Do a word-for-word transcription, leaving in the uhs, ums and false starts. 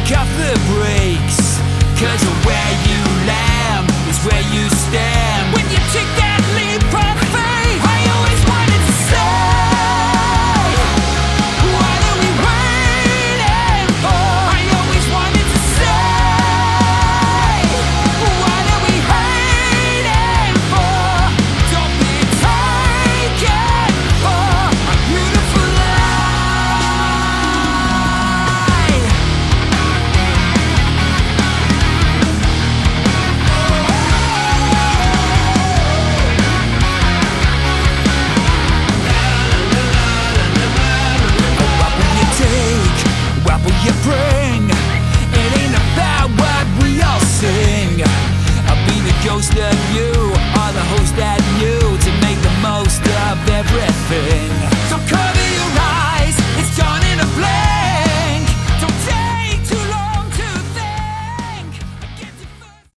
off the brakes, 'cause where you land is where you stay.